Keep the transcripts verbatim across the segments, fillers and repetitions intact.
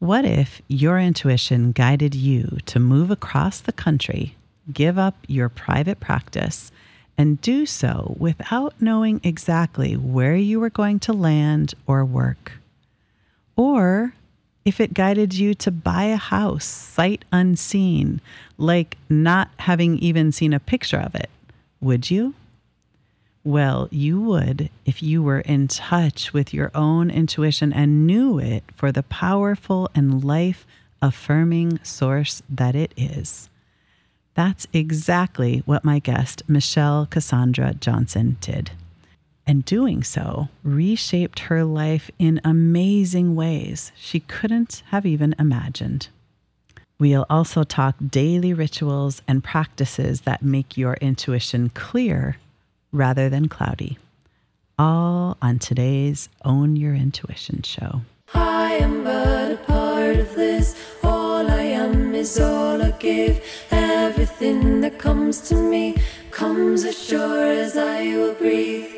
What if your intuition guided you to move across the country, give up your private practice, and do so without knowing exactly where you were going to land or work? Or if it guided you to buy a house sight unseen, like not having even seen a picture of it, would you? Well, you would if you were in touch with your own intuition and knew it for the powerful and life-affirming source that it is. That's exactly what my guest, Michelle Cassandra Johnson, did. And doing so reshaped her life in amazing ways she couldn't have even imagined. We'll also talk daily rituals and practices that make your intuition clear rather than cloudy. All on today's Own Your Intuition show. I am but a part of this. All I am is all I give. Everything that comes to me comes as sure as I will breathe.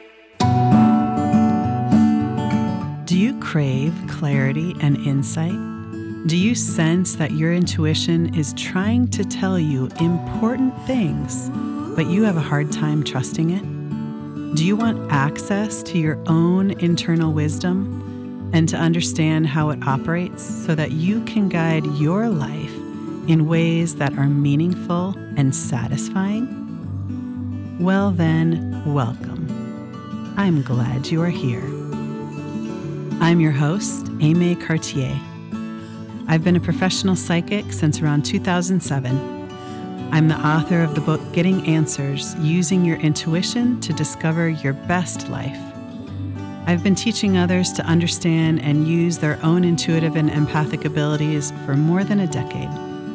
Do you crave clarity and insight? Do you sense that your intuition is trying to tell you important things, but you have a hard time trusting it? Do you want access to your own internal wisdom and to understand how it operates so that you can guide your life in ways that are meaningful and satisfying? Well then, welcome. I'm glad you are here. I'm your host, Aimée Cartier. I've been a professional psychic since around two thousand seven. I'm the author of the book, Getting Answers, Using Your Intuition to Discover Your Best Life. I've been teaching others to understand and use their own intuitive and empathic abilities for more than a decade.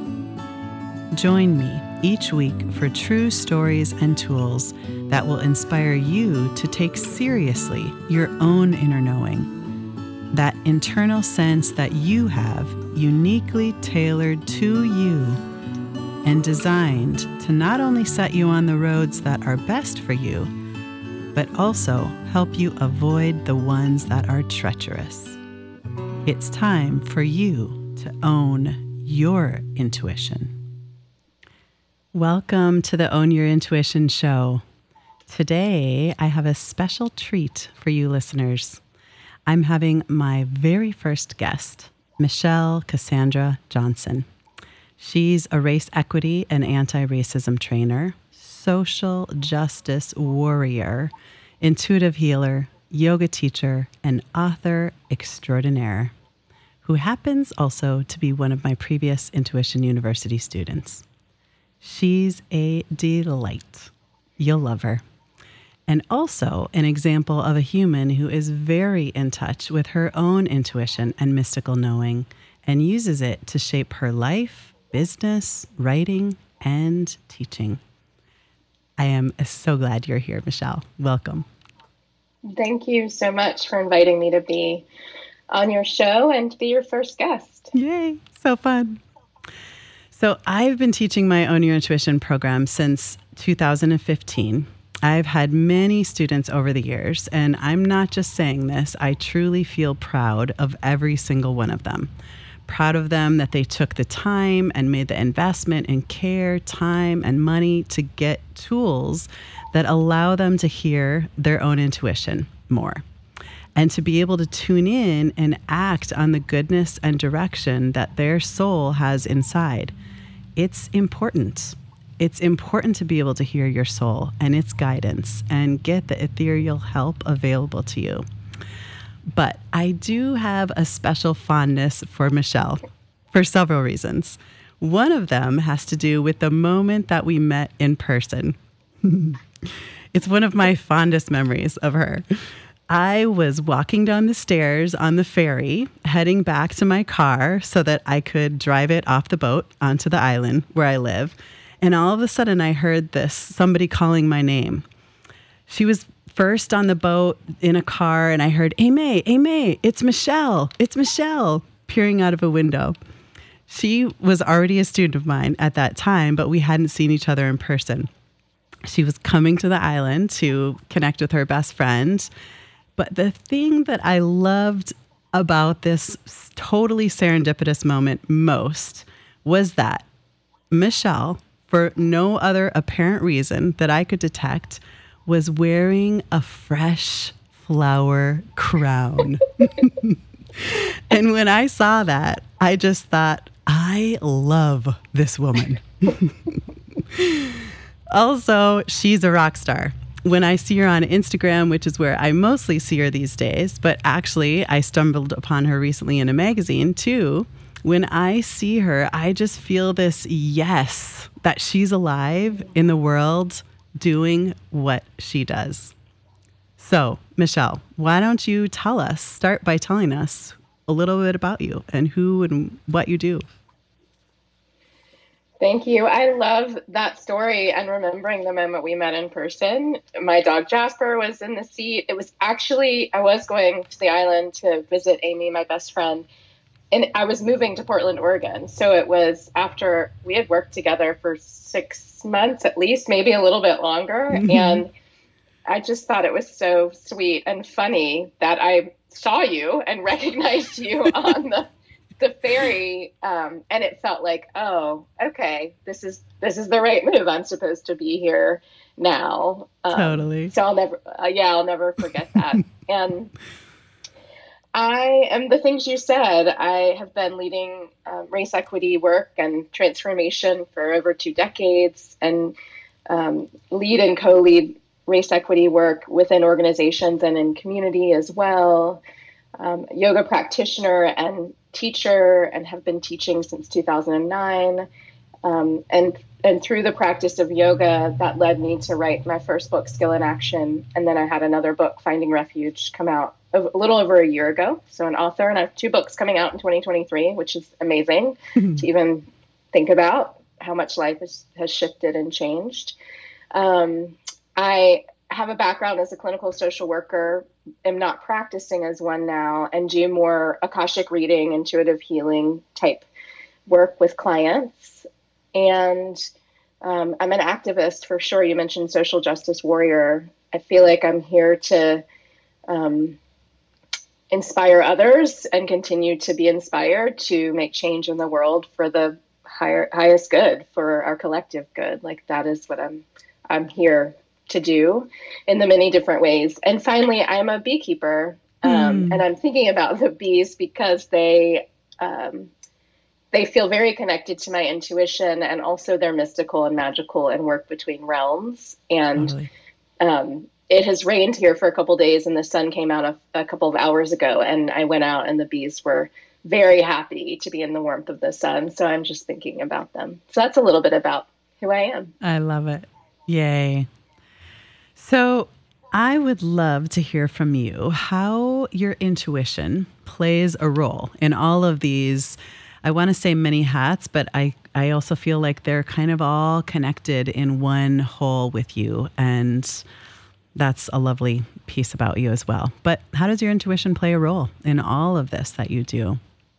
Join me each week for true stories and tools that will inspire you to take seriously your own inner knowing, that internal sense that you have uniquely tailored to you and designed to not only set you on the roads that are best for you, but also help you avoid the ones that are treacherous. It's time for you to own your intuition. Welcome to the Own Your Intuition show. Today, I have a special treat for you listeners. I'm having my very first guest, Michelle Cassandra Johnson. She's a race equity and anti-racism trainer, social justice warrior, intuitive healer, yoga teacher, and author extraordinaire, who happens also to be one of my previous Intuition University students. She's a delight. You'll love her. And also an example of a human who is very in touch with her own intuition and mystical knowing and uses it to shape her life, business, writing, and teaching. I am so glad you're here, Michelle. Welcome. Thank you so much for inviting me to be on your show and to be your first guest. Yay, so fun. So I've been teaching my Own Your Intuition program since two thousand fifteen. I've had many students over the years, and I'm not just saying this, I truly feel proud of every single one of them. Proud of them that they took the time and made the investment in care, time, and money to get tools that allow them to hear their own intuition more and to be able to tune in and act on the goodness and direction that their soul has inside. It's important. It's important to be able to hear your soul and its guidance and get the ethereal help available to you. But I do have a special fondness for Michelle for several reasons. One of them has to do with the moment that we met in person. It's one of my fondest memories of her. I was walking down the stairs on the ferry, heading back to my car so that I could drive it off the boat onto the island where I live. And all of a sudden I heard this, somebody calling my name. She was first on the boat in a car and I heard, Aimée, Aimée, it's Michelle, it's Michelle, peering out of a window. She was already a student of mine at that time, but we hadn't seen each other in person. She was coming to the island to connect with her best friend. But the thing that I loved about this totally serendipitous moment most was that Michelle, for no other apparent reason that I could detect, was wearing a fresh flower crown. And when I saw that, I just thought, I love this woman. Also, she's a rock star. When I see her on Instagram, which is where I mostly see her these days, but actually I stumbled upon her recently in a magazine too. When I see her, I just feel this yes, that she's alive in the world doing what she does. So, Michelle, why don't you tell us, start by telling us a little bit about you and who and what you do. Thank you. I love that story and remembering the moment we met in person. My dog Jasper was in the seat. It was actually, I was going to the island to visit Amy, my best friend, and I was moving to Portland, Oregon. So it was after we had worked together for six months at least, maybe a little bit longer. Mm-hmm. And I just thought it was so sweet and funny that I saw you and recognized you on the the ferry, um, and it felt like, oh, okay, this is this is the right move. I'm supposed to be here now. Um, totally. So I'll never, uh, yeah, I'll never forget that. And I am the things you said. I have been leading um, race equity work and transformation for over two decades, and um, lead and co-lead race equity work within organizations and in community as well. Um, yoga practitioner and teacher, and have been teaching since two thousand nine. Um, and and through the practice of yoga, that led me to write my first book, Skill in Action. And then I had another book, Finding Refuge, come out a little over a year ago. So an author, and I have two books coming out in twenty twenty-three, which is amazing to even think about how much life has, has shifted and changed. Um, I have a background as a clinical social worker, am not practicing as one now, and do more Akashic reading, intuitive healing type work with clients. And um, I'm an activist for sure. You mentioned social justice warrior. I feel like I'm here to um, inspire others and continue to be inspired to make change in the world for the higher, highest good, for our collective good. Like that is what I'm, I'm here to do in the many different ways. And finally, I'm a beekeeper, um, mm. and I'm thinking about the bees because they um, they feel very connected to my intuition, and also they're mystical and magical and work between realms. And totally. um, it has rained here for a couple of days, and the sun came out a, a couple of hours ago, and I went out, and the bees were very happy to be in the warmth of the sun. So I'm just thinking about them. So that's a little bit about who I am. I love it. Yay. So I would love to hear from you how your intuition plays a role in all of these, I want to say many hats, but I, I also feel like they're kind of all connected in one whole with you. And that's a lovely piece about you as well. But how does your intuition play a role in all of this that you do?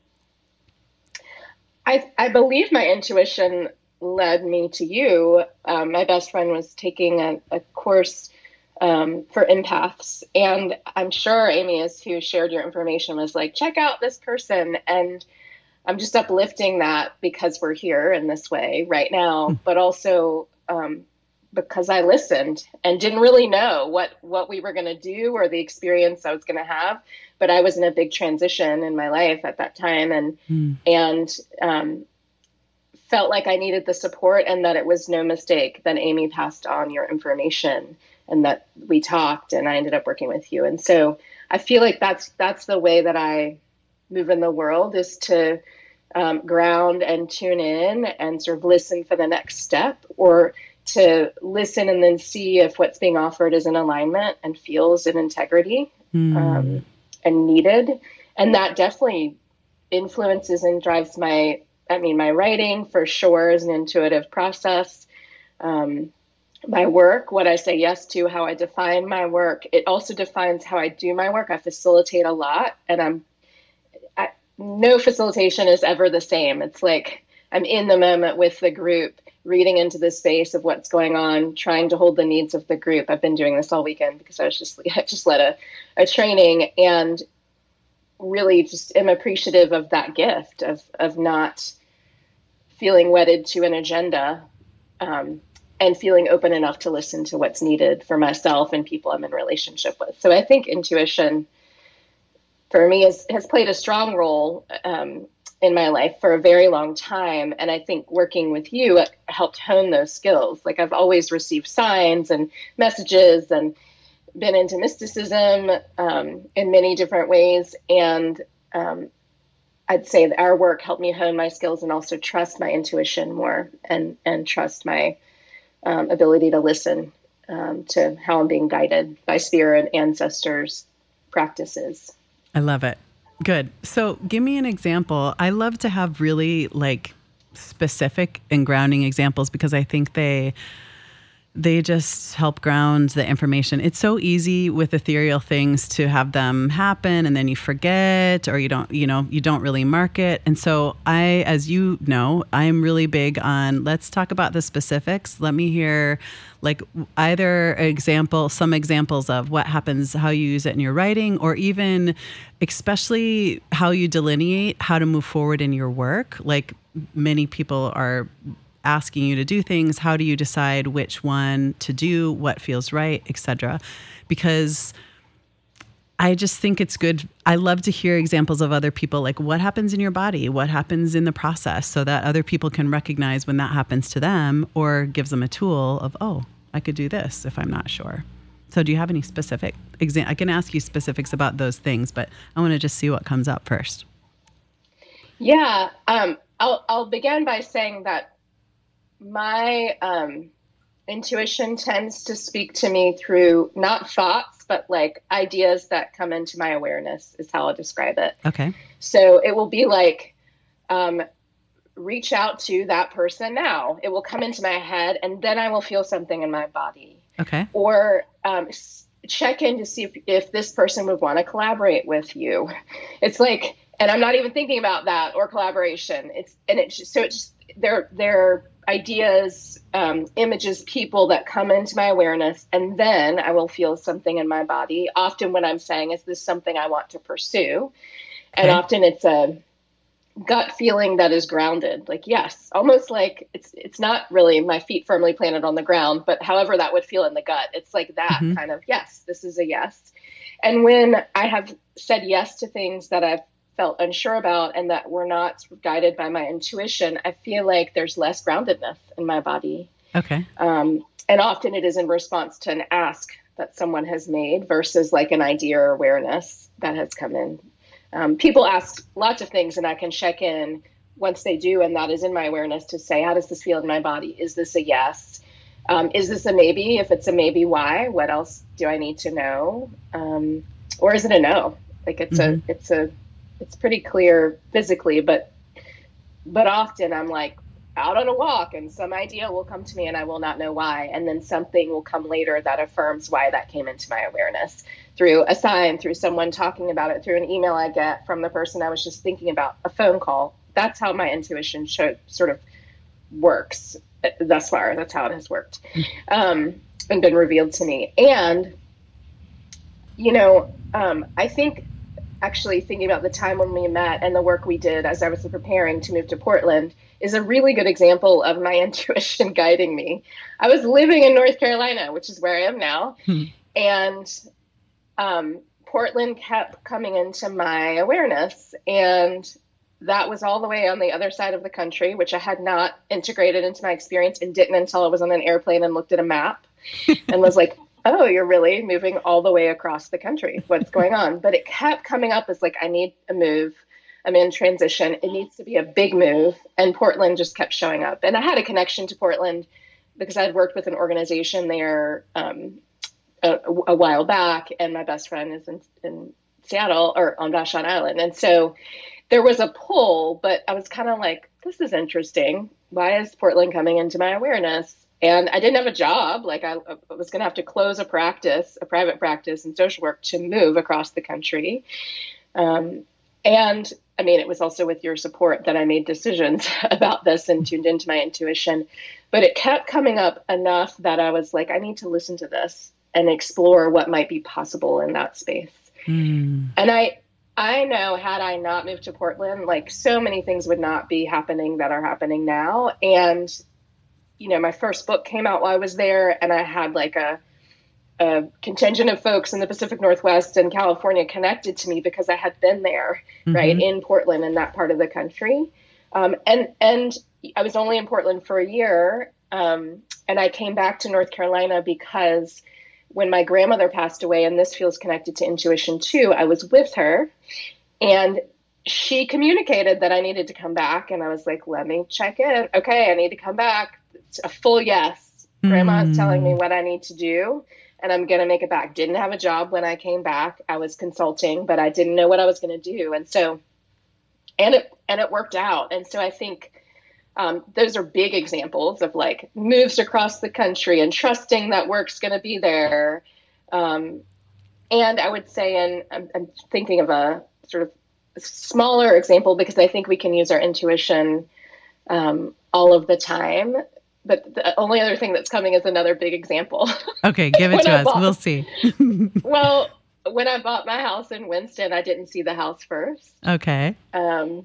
I, I believe my intuition led me to you. Um, my best friend was taking a, a course um, for empaths. And I'm sure Amy is who shared your information was like, check out this person. And I'm just uplifting that because we're here in this way right now, but also um, because I listened and didn't really know what, what we were going to do or the experience I was going to have. But I was in a big transition in my life at that time, and mm. and um, felt like I needed the support, and that it was no mistake that Amy passed on your information, and that we talked, and I ended up working with you. And so I feel like that's that's the way that I move in the world, is to um, ground and tune in and sort of listen for the next step, or to listen and then see if what's being offered is in alignment and feels in integrity mm. um, and needed. And that definitely influences and drives my, I mean, my writing for sure is an intuitive process. Um, my work, what I say yes to, how I define my work, it also defines how I do my work. I facilitate a lot, and I'm, I, no facilitation is ever the same. It's like I'm in the moment with the group, reading into the space of what's going on, trying to hold the needs of the group. I've been doing this all weekend because I was just, I just led a, a training, and really just am appreciative of that gift of, of not feeling wedded to an agenda, um, and feeling open enough to listen to what's needed for myself and people I'm in relationship with. So I think intuition for me is, has played a strong role um, in my life for a very long time. And I think working with you it helped hone those skills. Like I've always received signs and messages and been into mysticism um, in many different ways. And um, I'd say that our work helped me hone my skills and also trust my intuition more and, and trust my um, ability to listen um, to how I'm being guided by spirit, ancestors, practices. I love it. Good. So give me an example. I love to have really like specific and grounding examples because I think they they just help ground the information. It's so easy with ethereal things to have them happen and then you forget or you don't, you know, you don't really mark it. And so I, as you know, I'm really big on let's talk about the specifics. Let me hear like either example, some examples of what happens, how you use it in your writing, or even especially how you delineate how to move forward in your work. Like many people are asking you to do things. How do you decide which one to do, what feels right, et cetera? Because I just think it's good. I love to hear examples of other people, like what happens in your body, what happens in the process, so that other people can recognize when that happens to them or gives them a tool of, oh, I could do this if I'm not sure. So do you have any specific exam? I can ask you specifics about those things, but I want to just see what comes up first. Yeah. Um, I'll, I'll begin by saying that my um, intuition tends to speak to me through not thoughts, but like ideas that come into my awareness is how I'll describe it. Okay. So it will be like, um, reach out to that person now. It will come into my head and then I will feel something in my body. Okay. Or um, check in to see if, if this person would want to collaborate with you. It's like, and I'm not even thinking about that or collaboration. It's, and it's just, so it's just, they're, they're, ideas, um, images, people that come into my awareness, and then I will feel something in my body. Often when I'm saying, is this something I want to pursue? And okay. often it's a gut feeling that is grounded. Like, yes, almost like it's it's not really my feet firmly planted on the ground, but however that would feel in the gut. It's like that mm-hmm. kind of, yes, this is a yes. And when I have said yes to things that I've felt unsure about and that were not guided by my intuition, I feel like there's less groundedness in my body. Okay. Um, and often it is in response to an ask that someone has made versus like an idea or awareness that has come in. Um, people ask lots of things and I can check in once they do. And that is in my awareness to say, how does this feel in my body? Is this a yes? Um, is this a maybe? If it's a maybe, why? What else do I need to know? Um, or is it a no? Like it's mm-hmm. a, it's a, it's pretty clear physically, but but often I'm like out on a walk and some idea will come to me and I will not know why. And then something will come later that affirms why that came into my awareness through a sign, through someone talking about it, through an email I get from the person I was just thinking about, a phone call. That's how my intuition show, sort of works thus far. That's how it has worked um, and been revealed to me. And, you know, um, I think actually thinking about the time when we met and the work we did as I was preparing to move to Portland is a really good example of my intuition guiding me. I was living in North Carolina, which is where I am now. Hmm. And um, Portland kept coming into my awareness. And that was all the way on the other side of the country, which I had not integrated into my experience and didn't until I was on an airplane and looked at a map and was like, oh, you're really moving all the way across the country. What's going on? But it kept coming up as like, I need a move. I'm in transition. It needs to be a big move. And Portland just kept showing up. And I had a connection to Portland because I'd worked with an organization there um, a, a while back. And my best friend is in, in Seattle or on Vashon Island. And so there was a pull, but I was kind of like, this is interesting. Why is Portland coming into my awareness? And I didn't have a job. Like I, I was going to have to close a practice, a private practice in social work to move across the country. Um, and I mean, it was also with your support that I made decisions about this and tuned into my intuition, but it kept coming up enough that I was like, I need to listen to this and explore what might be possible in that space. Mm. And I, I know had I not moved to Portland, like so many things would not be happening that are happening now. And, you know, my first book came out while I was there, and I had like a, a contingent of folks in the Pacific Northwest and California connected to me because I had been there, mm-hmm. right, in Portland, in that part of the country. Um, and, and I was only in Portland for a year. Um, and I came back to North Carolina because when my grandmother passed away, and this feels connected to intuition too, I was with her and she communicated that I needed to come back. And I was like, let me check in. Okay, I need to come back. It's a full yes. Mm. Grandma is telling me what I need to do, and I'm going to make it back. Didn't have a job when I came back. I was consulting, but I didn't know what I was going to do. And so, and it, and it worked out. And so I think, Um, those are big examples of like moves across the country and trusting that work's going to be there. Um, and I would say, and I'm, I'm thinking of a sort of smaller example because I think we can use our intuition um, all of the time. But the only other thing that's coming is another big example. Okay, give it to us. Bought, we'll see. Well, when I bought my house in Winston, I didn't see the house first. Okay. Um,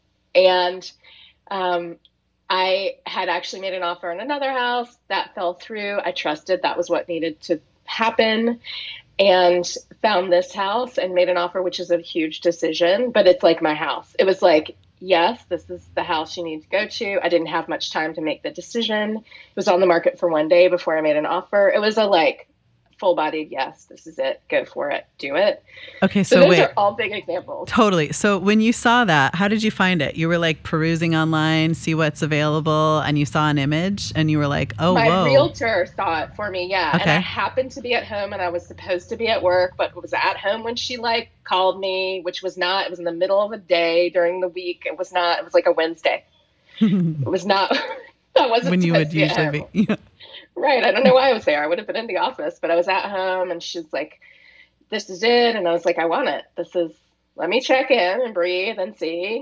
and um, I had actually made an offer on another house that fell through. I trusted that was what needed to happen and found this house and made an offer, which is a huge decision, but it's like my house. It was like, yes, this is the house you need to go to. I didn't have much time to make the decision. It was on the market for one day before I made an offer. It was a like full-bodied, yes, this is it. Go for it. Do it. Okay, so, so those wait. are all big examples. Totally. So when you saw that, how did you find it? You were like perusing online, see what's available, and you saw an image, and you were like, oh, My whoa. My realtor saw it for me, yeah. Okay. And I happened to be at home, and I was supposed to be at work, but was at home when she like called me, which was not, it was in the middle of a day during the week. It was not, it was like a Wednesday. It was not, that wasn't when you would be usually be. Yeah. Right. I don't know why I was there. I would have been in the office, but I was at home and she's like, this is it. And I was like, I want it. This is, let me check in and breathe and see.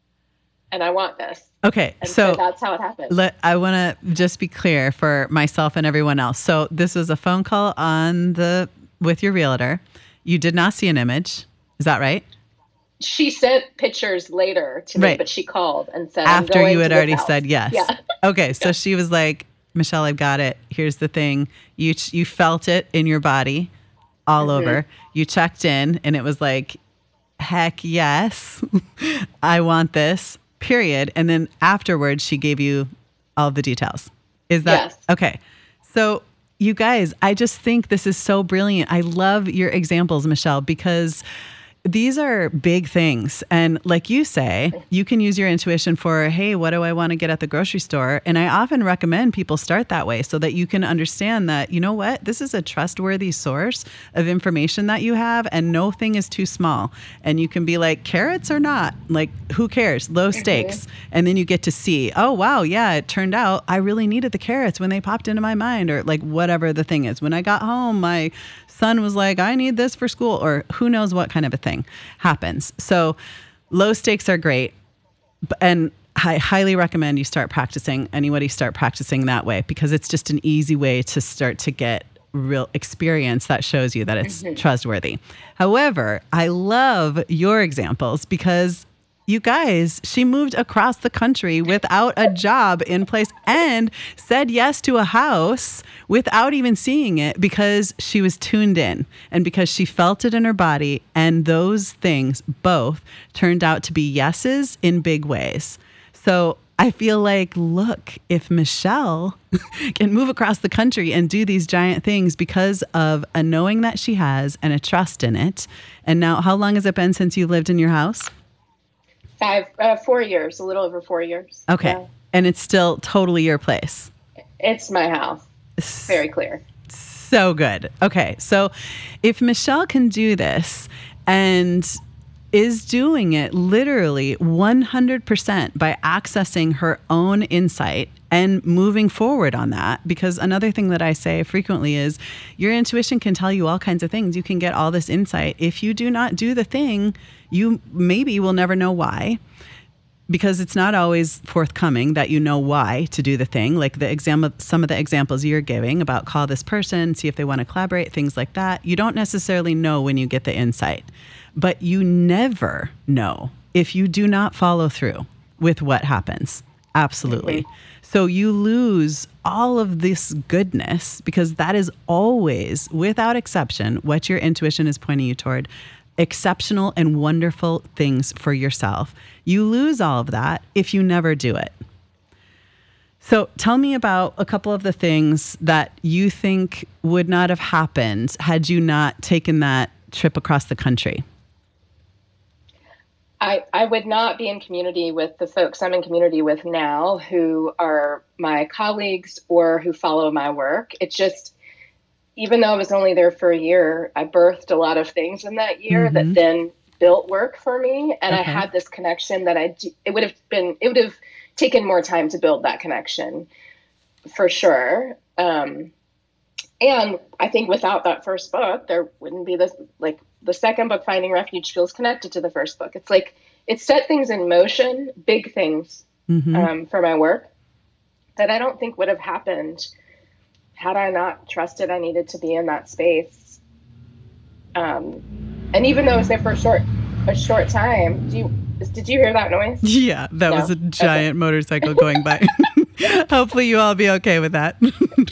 And I want this. Okay. And so, so that's how it happened. Let, I want to just be clear for myself and everyone else. So this was a phone call on the, with your realtor. You did not see an image. Is that right? She sent pictures later to me, right. But she called and said, after I'm going you had to already house. said yes. Yeah. Okay. So yeah. she was like, Michelle, I've got it. Here's the thing. You you felt it in your body all mm-hmm. over. You checked in and it was like, heck yes, I want this, period. And then afterwards, she gave you all the details. Is that yes. okay? So you guys, I just think this is so brilliant. I love your examples, Michelle, because these are big things. And like you say, you can use your intuition for, hey, what do I want to get at the grocery store? And I often recommend people start that way so that you can understand that, you know what, this is a trustworthy source of information that you have and no thing is too small. And you can be like, carrots or not, like, who cares? Low stakes. Mm-hmm. And then you get to see, oh, wow, yeah, it turned out I really needed the carrots when they popped into my mind, or like whatever the thing is. When I got home, my son was like, I need this for school, or who knows what kind of a thing happens. So low stakes are great. And I highly recommend you start practicing, anybody start practicing that way, because it's just an easy way to start to get real experience that shows you that it's mm-hmm. trustworthy. However, I love your examples because you guys, she moved across the country without a job in place and said yes to a house without even seeing it because she was tuned in and because she felt it in her body. And those things both turned out to be yeses in big ways. So I feel like, look, if Michelle can move across the country and do these giant things because of a knowing that she has and a trust in it. And now, how long has it been since you lived in your house? Five, uh, four years, a little over four years. Okay. Yeah. And it's still totally your place. It's my house. Very clear. So good. Okay. So if Michelle can do this and is doing it literally one hundred percent by accessing her own insight and moving forward on that, because another thing that I say frequently is your intuition can tell you all kinds of things. You can get all this insight. If you do not do the thing, you maybe will never know why, because it's not always forthcoming that you know why to do the thing. Like the exam, some of the examples you're giving about call this person, see if they want to collaborate, things like that. You don't necessarily know when you get the insight. but you never know if you do not follow through with what happens. Absolutely. Mm-hmm. So you lose all of this goodness because that is always, without exception, what your intuition is pointing you toward. Exceptional and wonderful things for yourself. You lose all of that if you never do it. So tell me about a couple of the things that you think would not have happened had you not taken that trip across the country. I, I would not be in community with the folks I'm in community with now who are my colleagues or who follow my work. It's just, even though I was only there for a year, I birthed a lot of things in that year mm-hmm. that then built work for me. And okay. I had this connection that I, do, it would have been, it would have taken more time to build that connection for sure. Um, and I think without that first book, there wouldn't be this, like, the second book, Finding Refuge, feels connected to the first book. It's like it set things in motion, big things mm-hmm. um, for my work that I don't think would have happened had I not trusted I needed to be in that space. Um, and even though it was there for a short, a short time, do you, did you hear that noise? Yeah, that no? was a giant okay. motorcycle going by. Hopefully you all be okay with that.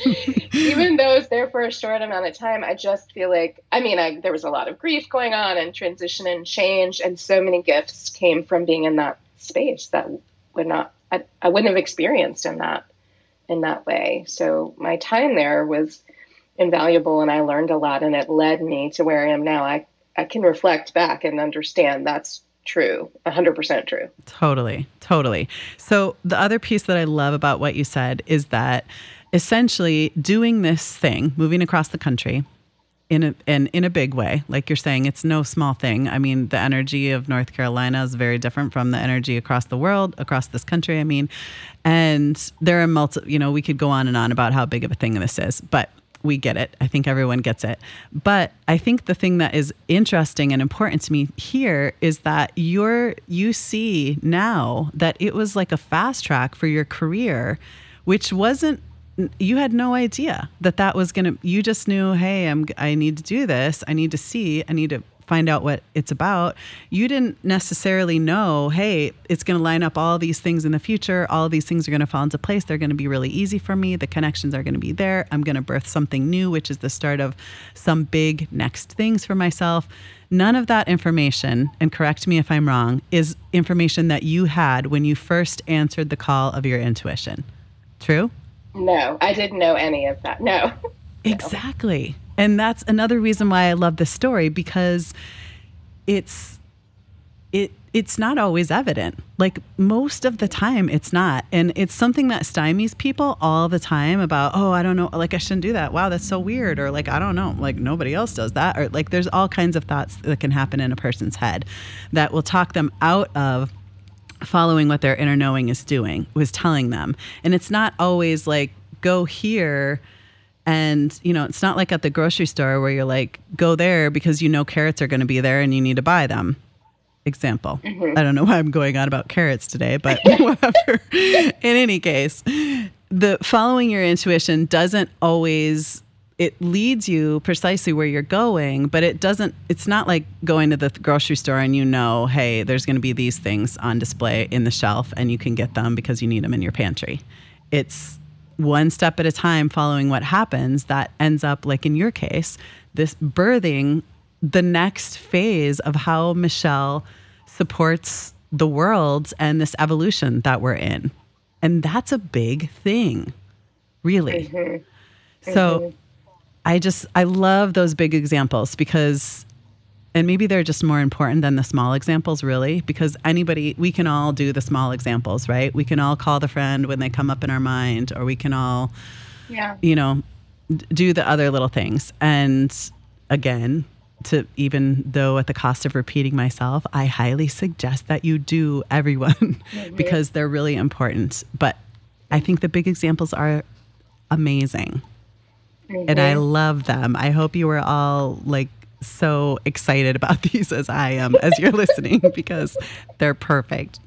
Even though it's there for a short amount of time, I just feel like, I mean, I, there was a lot of grief going on and transition and change, and so many gifts came from being in that space that would not, I, I wouldn't have experienced in that, in that way. So my time there was invaluable, and I learned a lot, and it led me to where I am now. I, I can reflect back and understand that's true, one hundred percent true. Totally, totally. So the other piece that I love about what you said is that essentially doing this thing, moving across the country in a, and in a big way, like you're saying, it's no small thing. I mean, the energy of North Carolina is very different from the energy across the world, across this country, I mean, and there are multi, you know, we could go on and on about how big of a thing this is, but we get it. I think everyone gets it. But I think the thing that is interesting and important to me here is that you're, you see now that it was like a fast track for your career, which wasn't, you had no idea that that was going to, you just knew, hey, I'm, I need to do this. I need to see, I need to find out what it's about. You didn't necessarily know, hey, it's going to line up all these things in the future. All of these things are going to fall into place. They're going to be really easy for me. The connections are going to be there. I'm going to birth something new, which is the start of some big next things for myself. None of that information, and correct me if I'm wrong, is information that you had when you first answered the call of your intuition. True? No, I didn't know any of that. No. Exactly. And that's another reason why I love this story, because it's it it's not always evident. Like most of the time it's not. And it's something that stymies people all the time about, oh, I don't know, like I shouldn't do that. Wow, that's so weird. Or like, I don't know, like nobody else does that. Or like there's all kinds of thoughts that can happen in a person's head that will talk them out of following what their inner knowing is doing, was telling them. And it's not always like, go here. And, you know, it's not like at the grocery store where you're like, go there because you know carrots are going to be there and you need to buy them. Example. Mm-hmm. I don't know why I'm going on about carrots today, but whatever. In any case, the following your intuition doesn't always, it leads you precisely where you're going, but it doesn't, it's not like going to the grocery store and you know, hey, there's going to be these things on display in the shelf and you can get them because you need them in your pantry. It's one step at a time following what happens that ends up, like in your case, this birthing the next phase of how Michelle supports the world and this evolution that we're in. And that's a big thing, really. Mm-hmm. So mm-hmm. I just, I love those big examples because, and maybe they're just more important than the small examples, really, because anybody, we can all do the small examples, right? We can all call the friend when they come up in our mind, or we can all, yeah. you know, d- do the other little things. And again, to even though at the cost of repeating myself, I highly suggest that you do, everyone, mm-hmm. because they're really important. But I think the big examples are amazing. Mm-hmm. And I love them. I hope you were all like so excited about these as I am as you're listening, because they're perfect.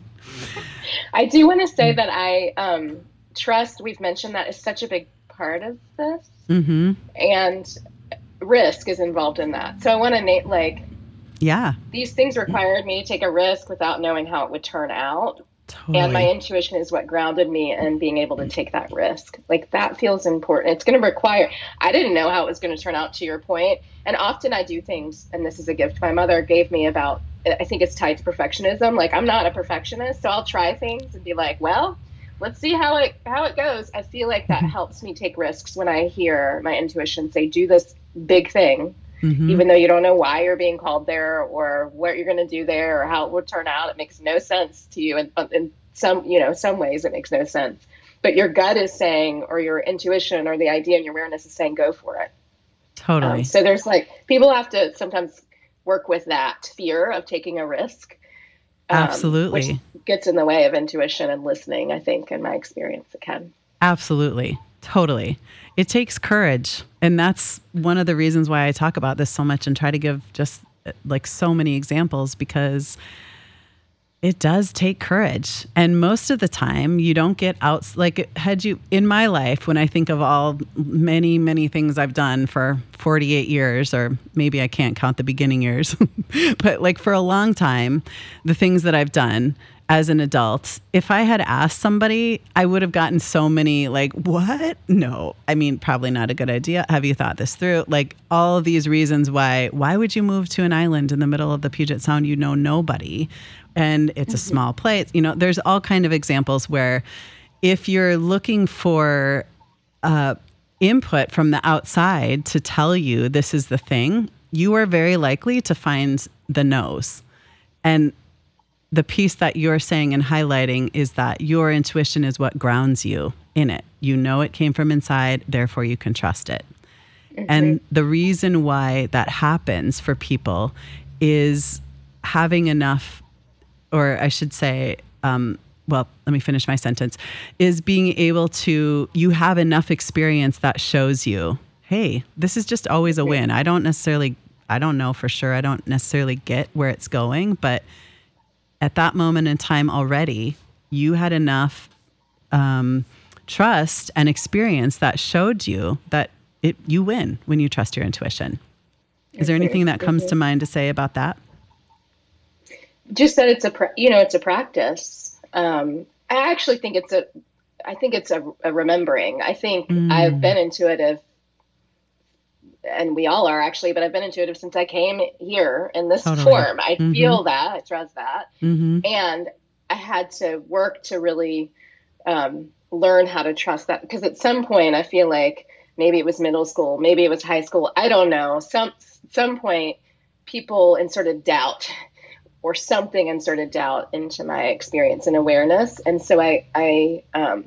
I do want to say that I um, trust, we've mentioned that is such a big part of this. Mm-hmm. And risk is involved in that. So I want to name, like, Yeah. These things required me to take a risk without knowing how it would turn out. Totally. And my intuition is what grounded me in being able to take that risk. Like, that feels important. It's going to require, I didn't know how it was going to turn out, to your point. And often I do things, and this is a gift my mother gave me about, I think it's tied to perfectionism. Like, I'm not a perfectionist, so I'll try things and be like, well, let's see how it, how it goes. I feel like that helps me take risks when I hear my intuition say, do this big thing. Mm-hmm. Even though you don't know why you're being called there or what you're going to do there or how it would turn out, it makes no sense to you. And in some, you know, some ways it makes no sense, but your gut is saying, or your intuition or the idea and your awareness is saying, go for it. Totally. Um, so there's like, people have to sometimes work with that fear of taking a risk. Um, Absolutely. Which gets in the way of intuition and listening, I think, in my experience, it can. Absolutely. Totally. It takes courage. And that's one of the reasons why I talk about this so much and try to give just like so many examples, because it does take courage. And most of the time you don't get out. Like, had you, in my life, when I think of all many, many things I've done for forty-eight years, or maybe I can't count the beginning years, but like for a long time, the things that I've done as an adult, if I had asked somebody, I would have gotten so many like, what? No, I mean, probably not a good idea. Have you thought this through? Like, all of these reasons why, why would you move to an island in the middle of the Puget Sound? You know nobody. And it's a small place. You know, there's all kind of examples where if you're looking for uh, input from the outside to tell you this is the thing, you are very likely to find the no's. And the piece that you're saying and highlighting is that your intuition is what grounds you in it. You know it came from inside, therefore you can trust it. Mm-hmm. And the reason why that happens for people is having enough, or I should say, um, well, let me finish my sentence, is being able to, you have enough experience that shows you, hey, this is just always a win. I don't necessarily, I don't know for sure. I don't necessarily get where it's going, but at that moment in time already, you had enough um, trust and experience that showed you that it, you win when you trust your intuition. Is there anything that comes to mind to say about that? Just that it's a, you know, it's a practice. Um, I actually think it's a, I think it's a, a remembering. I think mm. I've been intuitive, and we all are actually, but I've been intuitive since I came here in this totally. form. I mm-hmm. feel that, I trust that. Mm-hmm. And I had to work to really um, learn how to trust that, because at some point I feel like maybe it was middle school, maybe it was high school. I don't know. Some, some point people inserted doubt or something inserted doubt into my experience and awareness. And so I, I, um,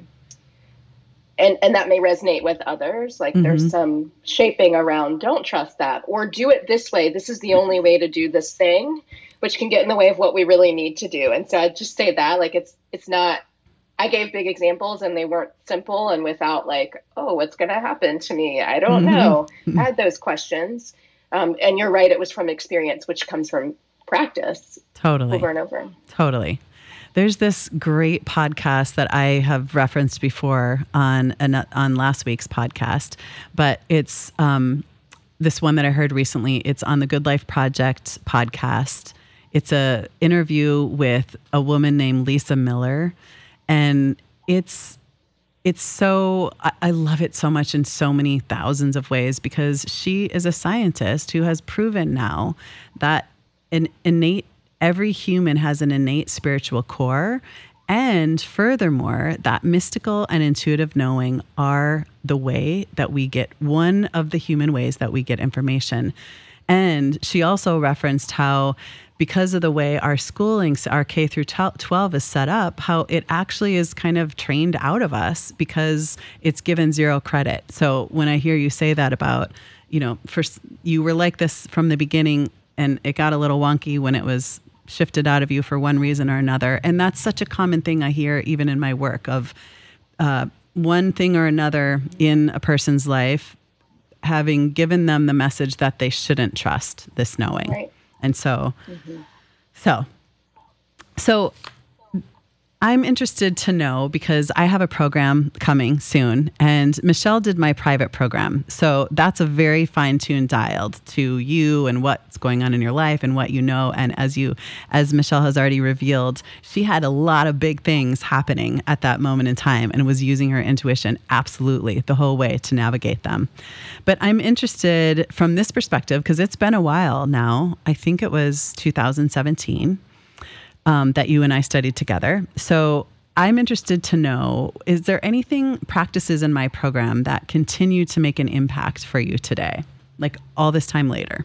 And and that may resonate with others. Like mm-hmm. there's some shaping around, don't trust that, or do it this way. This is the only way to do this thing, which can get in the way of what we really need to do. And so I'd just say that, like, it's it's not, I gave big examples and they weren't simple and without like, oh, what's going to happen to me? I don't mm-hmm. know. I had those questions. Um, and you're right. It was from experience, which comes from practice. Totally. Over and over. Totally. There's this great podcast that I have referenced before on an, on last week's podcast, but it's um, this one that I heard recently. It's on the Good Life Project podcast. It's a interview with a woman named Lisa Miller, and it's it's so I, I love it so much in so many thousands of ways, because she is a scientist who has proven now that an innate every human has an innate spiritual core. And furthermore, that mystical and intuitive knowing are the way that we get, one of the human ways that we get information. And she also referenced how, because of the way our schooling, our K through twelve is set up, how it actually is kind of trained out of us because it's given zero credit. So when I hear you say that about, you know, first you were like this from the beginning, and it got a little wonky when it was shifted out of you for one reason or another. And that's such a common thing I hear even in my work of uh, one thing or another in a person's life, having given them the message that they shouldn't trust this knowing. Right. And so, mm-hmm. so, so I'm interested to know because I have a program coming soon and Michelle did my private program. So that's a very fine-tuned dialed to you and what's going on in your life and what you know. And as you, as Michelle has already revealed, she had a lot of big things happening at that moment in time and was using her intuition absolutely the whole way to navigate them. But I'm interested from this perspective because it's been a while now. I think it was two thousand seventeen. Um, that you and I studied together. So I'm interested to know, is there anything, practices in my program that continue to make an impact for you today, like all this time later?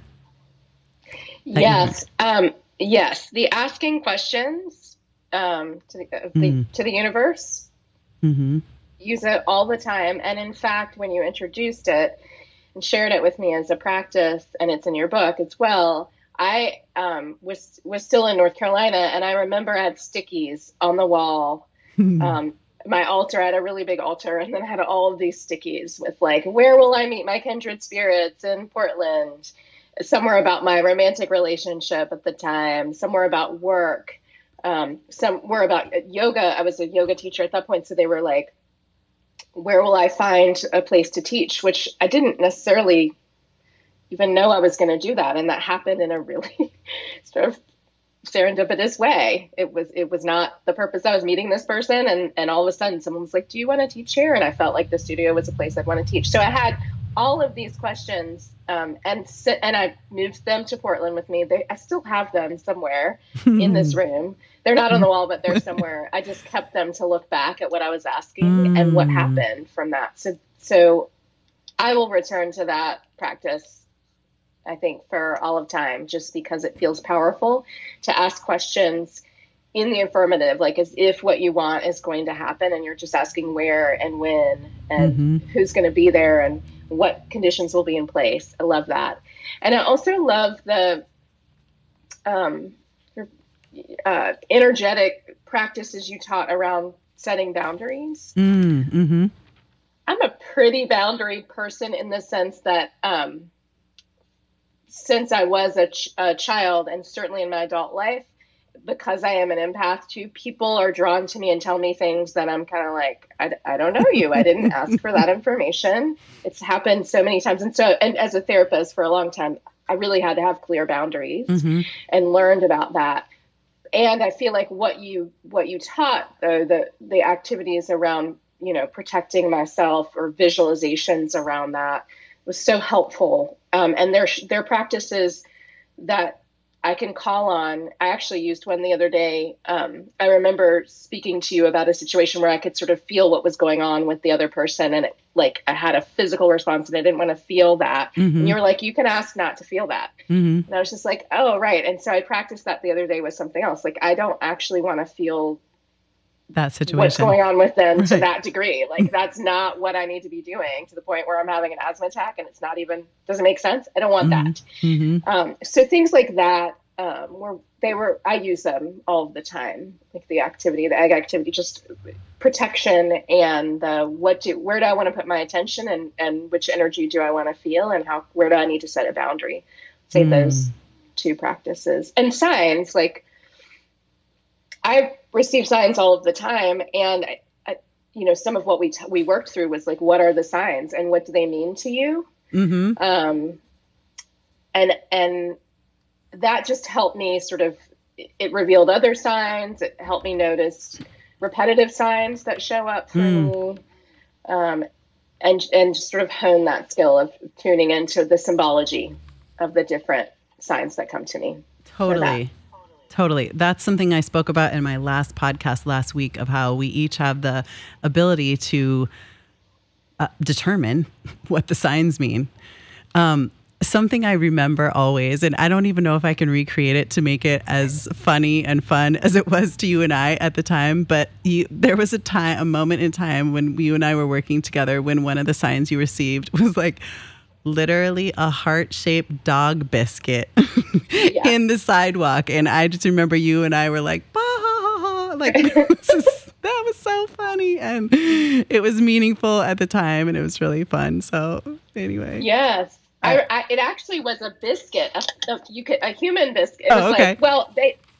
Yes. Um, yes. The asking questions um, to, the, uh, the, mm. to the universe, mm-hmm. use it all the time. And in fact, when you introduced it and shared it with me as a practice, and it's in your book as well, I um, was was still in North Carolina, and I remember I had stickies on the wall. um, my altar, I had a really big altar, and then I had all of these stickies with like, where will I meet my kindred spirits in Portland? Somewhere about my romantic relationship at the time, somewhere about work, um, somewhere about yoga. I was a yoga teacher at that point, so they were like, where will I find a place to teach? Which I didn't necessarily even know I was going to do that. And that happened in a really sort of serendipitous way. It was, it was not the purpose. I was meeting this person and, and all of a sudden someone was like, do you want to teach here? And I felt like the studio was a place I'd want to teach. So I had all of these questions um, and sit, and I moved them to Portland with me. They, I still have them somewhere in this room. They're not on the wall, but they're somewhere. I just kept them to look back at what I was asking mm. and what happened from that. So, so I will return to that practice, I think, for all of time, just because it feels powerful to ask questions in the affirmative, like as if what you want is going to happen and you're just asking where and when and mm-hmm. who's going to be there and what conditions will be in place. I love that. And I also love the um, uh, energetic practices you taught around setting boundaries. Mm-hmm. I'm a pretty boundary person in the sense that um, since I was a, ch- a child and certainly in my adult life, because I am an empath too, people are drawn to me and tell me things that I'm kind of like, I, I don't know you. I didn't ask for that information. It's happened so many times. And so, and as a therapist for a long time, I really had to have clear boundaries mm-hmm. and learned about that. And I feel like what you, what you taught though, the, the activities around, you know, protecting myself or visualizations around that was so helpful. Um, and there, there are practices that I can call on. I actually used one the other day. Um, I remember speaking to you about a situation where I could sort of feel what was going on with the other person. And it, like, I had a physical response and I didn't want to feel that. Mm-hmm. And you were like, you can ask not to feel that. Mm-hmm. And I was just like, oh, right. And so I practiced that the other day with something else. Like, I don't actually want to feel that situation, what's going on with them right. to that degree. Like, that's not what I need to be doing to the point where I'm having an asthma attack and it's not even, doesn't make sense. I don't want mm-hmm. that. Mm-hmm. Um, so things like that, um, were, they were, I use them all the time. Like the activity, the egg activity, just protection and the, what do, where do I want to put my attention and, and which energy do I want to feel and how, where do I need to set a boundary? Say mm. those two practices and signs. Like, I receive signs all of the time. And, I, I, you know, some of what we, t- we worked through was like, what are the signs and what do they mean to you? Mm-hmm. Um, and, and that just helped me sort of, it revealed other signs. It helped me notice repetitive signs that show up for mm. me. Um, and, and just sort of hone that skill of tuning into the symbology of the different signs that come to me. Totally. Totally. That's something I spoke about in my last podcast last week of how we each have the ability to uh, determine what the signs mean. Um, something I remember always, and I don't even know if I can recreate it to make it as funny and fun as it was to you and I at the time, but you, there was a time, a moment in time when you and I were working together when one of the signs you received was like, literally a heart-shaped dog biscuit yeah. in the sidewalk. And I just remember you and I were like, bah, ha, ha, ha. Like this is, that was so funny. And it was meaningful at the time and it was really fun. So anyway. Yes. I, I, it actually was a biscuit, a, a, you could, a human biscuit. It was oh, okay. like, well, they,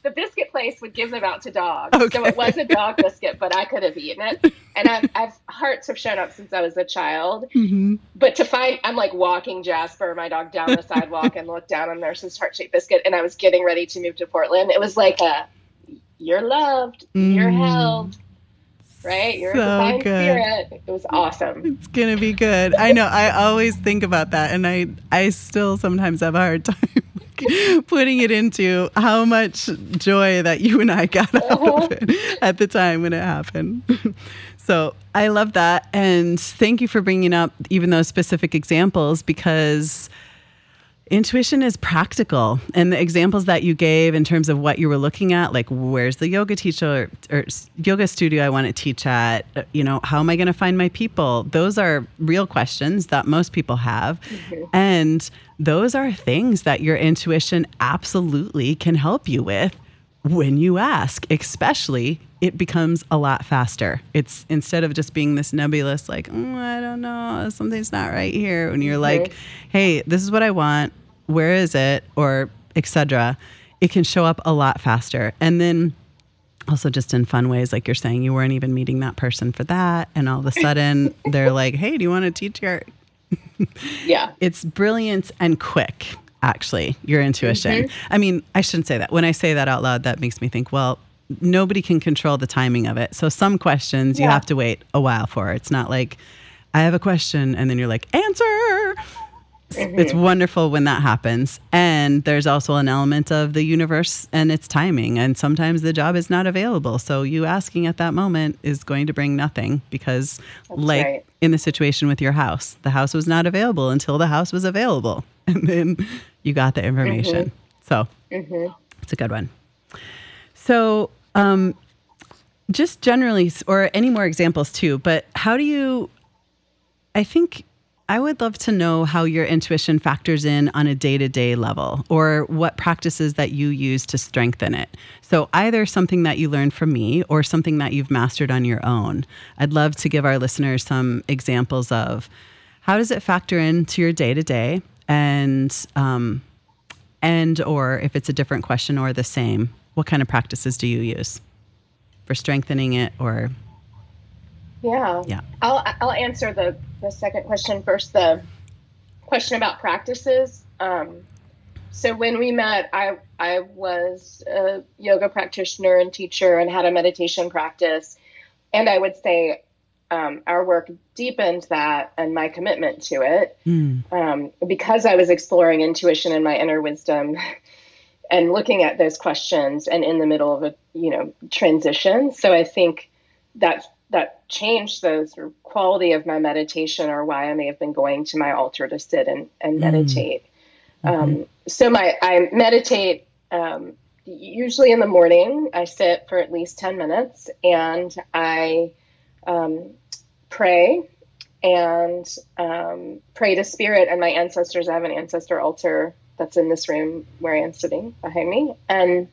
the biscuit place would give them out to dogs. Okay. So it was a dog biscuit, but I could have eaten it. And I've, I've hearts have shown up since I was a child. Mm-hmm. But to find, I'm like walking Jasper, my dog, down the sidewalk and look down and there's this heart-shaped biscuit. And I was getting ready to move to Portland. It was like a, you're loved, mm. you're held. Right? You're so a divine good. Spirit. It was awesome. It's going to be good. I know. I always think about that. And I, I still sometimes have a hard time putting it into how much joy that you and I got out uh-huh. of it at the time when it happened. So I love that. And thank you for bringing up even those specific examples, because intuition is practical. And the examples that you gave in terms of what you were looking at, like where's the yoga teacher or, or yoga studio I want to teach at, you know, how am I going to find my people? Those are real questions that most people have. Mm-hmm. And those are things that your intuition absolutely can help you with when you ask. Especially, it becomes a lot faster. It's instead of just being this nebulous, like, oh, I don't know, something's not right here. When you're mm-hmm. like, hey, this is what I want. Where is it? Or et cetera. It can show up a lot faster. And then also just in fun ways, like you're saying, you weren't even meeting that person for that. And all of a sudden they're like, hey, do you want to teach your... Yeah. It's brilliant and quick, actually, your intuition. Mm-hmm. I mean, I shouldn't say that. When I say that out loud, that makes me think, well, nobody can control the timing of it. So some questions yeah. you have to wait a while for. It's not like, I have a question, and then you're like, answer. Mm-hmm. It's wonderful when that happens. And there's also an element of the universe and its timing. And sometimes the job is not available. So you asking at that moment is going to bring nothing, because That's like right. in the situation with your house, the house was not available until the house was available. And then you got the information. Mm-hmm. So mm-hmm. it's a good one. So um, just generally, or any more examples too, but how do you, I think I would love to know how your intuition factors in on a day-to-day level, or what practices that you use to strengthen it. So either something that you learned from me or something that you've mastered on your own. I'd love to give our listeners some examples of how does it factor into your day-to-day, and um, and or if it's a different question or the same, what kind of practices do you use for strengthening it? Or yeah, yeah, I'll I'll answer the the second question first. The question about practices. Um, so when we met, I I was a yoga practitioner and teacher and had a meditation practice, and I would say um, our work deepened that and my commitment to it mm. um, because I was exploring intuition and my inner wisdom. And looking at those questions, and in the middle of a, you know, transition. So I think that that changed the sort of quality of my meditation, or why I may have been going to my altar to sit and, and meditate. Mm-hmm. Um, so my I meditate um, usually in the morning. I sit for at least ten minutes, and I um, pray and um, pray to Spirit and my ancestors. I have an ancestor altar that's in this room where I am sitting behind me. And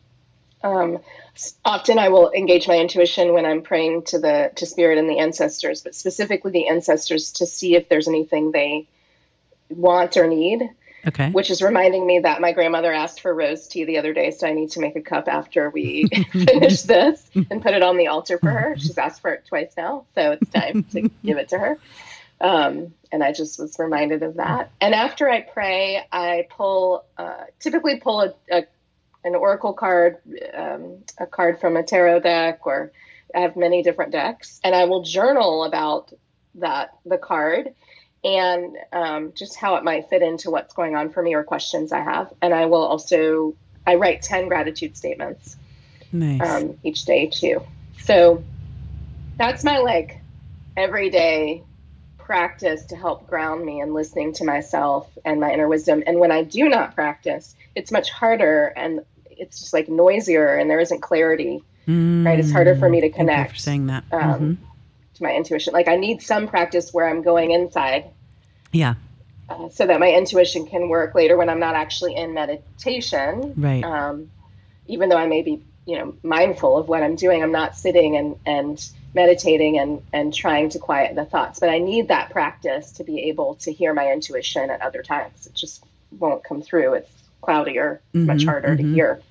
um, often I will engage my intuition when I'm praying to the to Spirit and the ancestors, but specifically the ancestors, to see if there's anything they want or need. Okay. Which is reminding me that my grandmother asked for rose tea the other day, so I need to make a cup after we finish this and put it on the altar for her. She's asked for it twice now, so it's time to give it to her. Um, and I just was reminded of that. And after I pray, I pull, uh, typically pull a, a an oracle card, um, a card from a tarot deck, or I have many different decks, and I will journal about that, the card, and um, just how it might fit into what's going on for me or questions I have. And I will also, I write ten gratitude statements nice. um, each day too. So that's my like everyday practice to help ground me in listening to myself and my inner wisdom. And when I do not practice, it's much harder, and it's just like noisier, and there isn't clarity, mm, right? It's harder for me to connect. Thank you for saying that. Um, mm-hmm. to my intuition. Like I need some practice where I'm going inside. Yeah. Uh, so that my intuition can work later when I'm not actually in meditation. Right. Um, even though I may be, you know, mindful of what I'm doing, I'm not sitting and, and meditating and, and trying to quiet the thoughts, but I need that practice to be able to hear my intuition at other times. It just won't come through. It's cloudier, mm-hmm, much harder mm-hmm. to hear.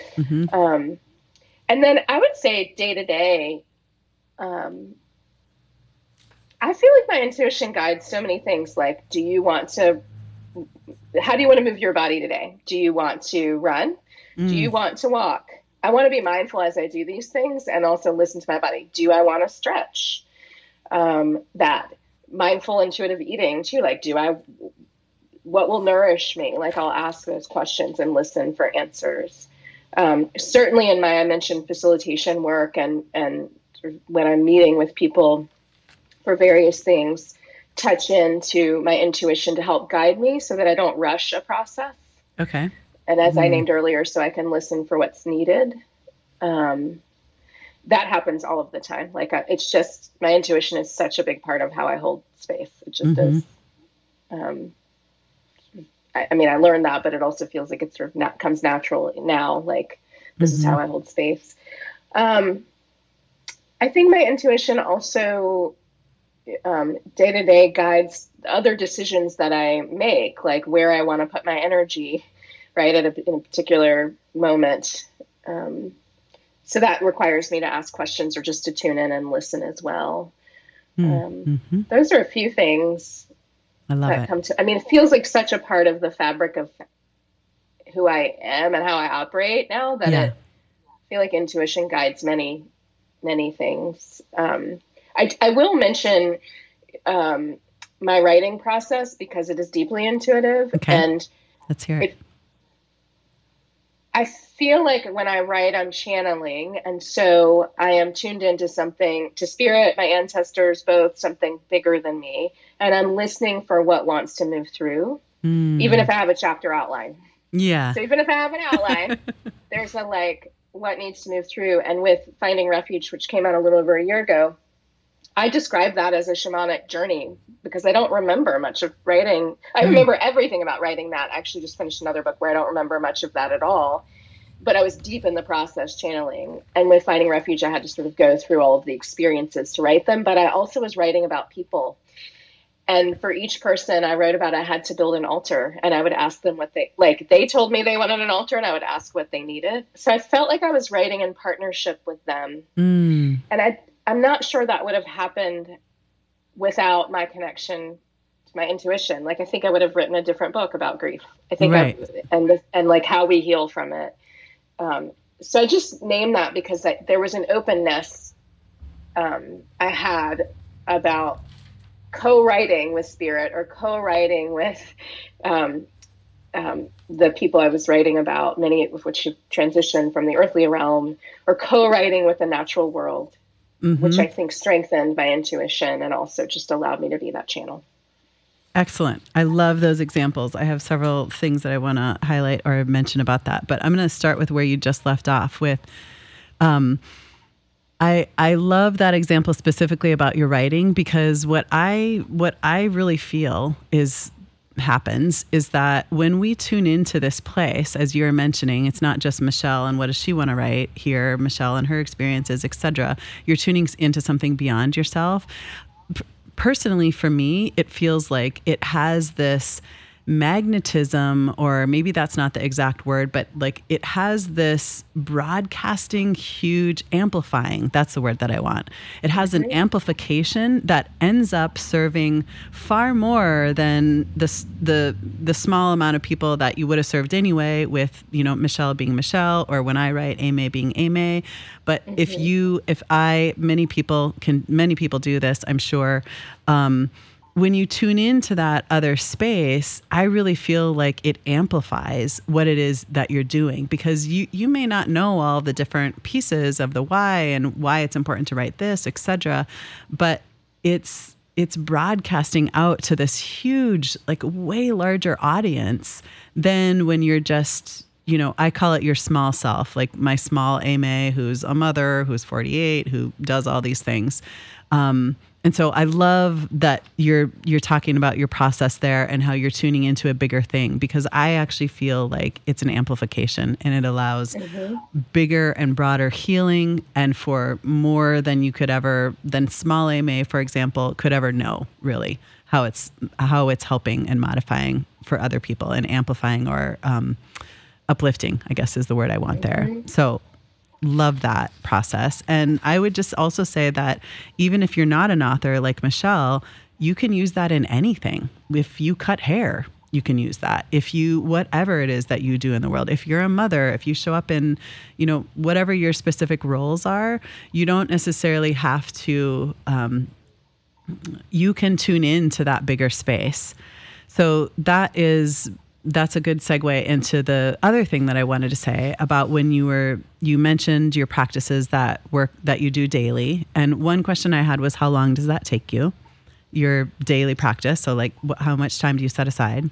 Mm-hmm. Um, and then I would say day to day, um, I feel like my intuition guides so many things. Like, do you want to, how do you want to move your body today? Do you want to run? Mm. Do you want to walk? I want to be mindful as I do these things and also listen to my body. Do I want to stretch? Um, that mindful, intuitive eating too. Like, do I, what will nourish me? Like, I'll ask those questions and listen for answers. Um, certainly in my, I mentioned facilitation work and, and when I'm meeting with people for various things, touch into my intuition to help guide me so that I don't rush a process. Okay. And as mm. I named earlier, so I can listen for what's needed. Um, that happens all of the time. Like, I, it's just, my intuition is such a big part of how I hold space. It just mm-hmm. is. Um, I, I mean, I learned that, but it also feels like it sort of not, comes natural now. Like, this mm-hmm. is how I hold space. Um, I think my intuition also um, day-to-day guides other decisions that I make, like where I want to put my energy, right, at a, in a particular moment. Um, so that requires me to ask questions or just to tune in and listen as well. Mm-hmm. Um, those are a few things I love that it. come to, I mean, it feels like such a part of the fabric of who I am and how I operate now that yeah. it, I feel like intuition guides many, many things. Um, I, I will mention um, my writing process because it is deeply intuitive. Okay. And let's hear it. it. I feel like when I write, I'm channeling. And so I am tuned into something, to spirit, my ancestors, both, something bigger than me. And I'm listening for what wants to move through, mm. even if I have a chapter outline. Yeah. So even if I have an outline, there's a like, what needs to move through. And with Finding Refuge, which came out a little over a year ago, I describe that as a shamanic journey because I don't remember much of writing. I remember everything about writing that. I actually just finished another book where I don't remember much of that at all. But I was deep in the process channeling. And with Finding Refuge, I had to sort of go through all of the experiences to write them. But I also was writing about people. And for each person I wrote about, I had to build an altar. And I would ask them what they, like, they told me they wanted an altar and I would ask what they needed. So I felt like I was writing in partnership with them. Mm. And I, I'm not sure that would have happened without my connection to my intuition. Like, I think I would have written a different book about grief. I think, right. I, and, the, and like how we heal from it. Um, so I just named that because I, there was an openness um, I had about co-writing with spirit or co-writing with um, um, the people I was writing about, many of which have transitioned from the earthly realm, or co-writing with the natural world, mm-hmm. which I think strengthened my intuition and also just allowed me to be that channel. Excellent. I love those examples. I have several things that I want to highlight or mention about that, but I'm going to start with where you just left off with, um, I, I love that example specifically about your writing because what I, what I really feel is happens is that when we tune into this place, as you're mentioning, it's not just Michelle and what does she want to write here, Michelle and her experiences, et cetera. You're tuning into something beyond yourself. Personally, for me, it feels like it has this magnetism, or maybe that's not the exact word, but like it has this broadcasting, huge amplifying. That's the word that I want. It has an amplification that ends up serving far more than the the the small amount of people that you would have served anyway. With, you know, Michelle being Michelle, or when I write, Amy being Amy. But mm-hmm. if you, if I, many people can, many people do this, I'm sure. Um, When you tune into that other space, I really feel like it amplifies what it is that you're doing, because you, you may not know all the different pieces of the why and why it's important to write this, et cetera. But it's it's broadcasting out to this huge, like way larger audience than when you're just, you know, I call it your small self, like my small Amy, who's a mother, who's forty-eight, who does all these things. Um, And so I love that you're you're talking about your process there and how you're tuning into a bigger thing, because I actually feel like it's an amplification and it allows mm-hmm. bigger and broader healing, and for more than you could ever, than small Amy, for example, could ever know, really, how it's how it's helping and modifying for other people and amplifying or um, uplifting, I guess is the word I want there. Mm-hmm. So love that process. And I would just also say that even if you're not an author like Michelle, you can use that in anything. If you cut hair, you can use that. If you, whatever it is that you do in the world, if you're a mother, if you show up in, you know, whatever your specific roles are, you don't necessarily have to, um, you can tune into that bigger space. So that is, that's a good segue into the other thing that I wanted to say about when you were, you mentioned your practices that work, that you do daily. And one question I had was, how long does that take you? Your daily practice? So like wh- how much time do you set aside?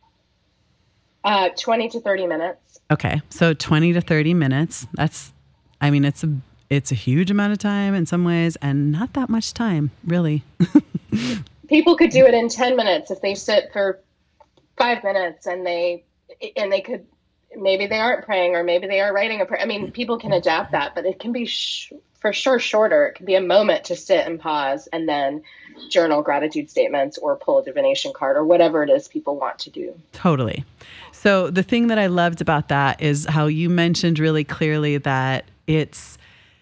Uh, twenty to thirty minutes. Okay. So twenty to thirty minutes. That's, I mean, it's a, it's a huge amount of time in some ways and not that much time, really. People could do it in ten minutes if they sit for five minutes and they, and they could, maybe they aren't praying or maybe they are writing a prayer. I mean, people can adapt that, but it can be sh- for sure shorter. It can be a moment to sit and pause and then journal gratitude statements or pull a divination card or whatever it is people want to do. Totally. So the thing that I loved about that is how you mentioned really clearly that it's